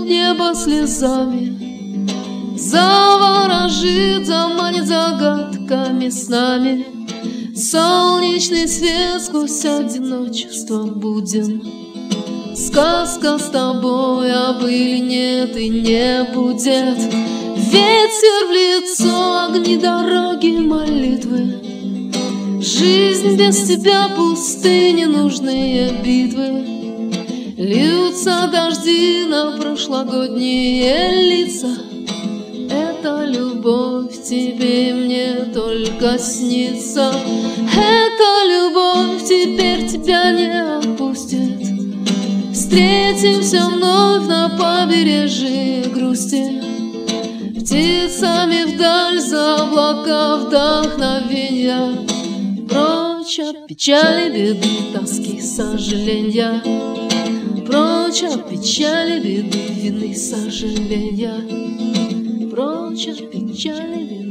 небо слезами, заворожит, заманит загадками снами. Солнечный свет сквозь одиночество будем. Сказка с тобой, а были нет и не будет. Ветер в лицо, огни, дороги, молитвы. Жизнь без тебя пусты, ненужные битвы. Льются дожди на прошлогодние лица. Эта любовь тебе и мне только снится. Эта любовь теперь тебя не отпустит. Встретимся вновь на побережье грусти. Птицами вдаль за облака вдохновенья. Прочь от печали, беды, тоски, сожаления. Прочь от печали, беды, вины, сожаления. Прочь от печали, беды.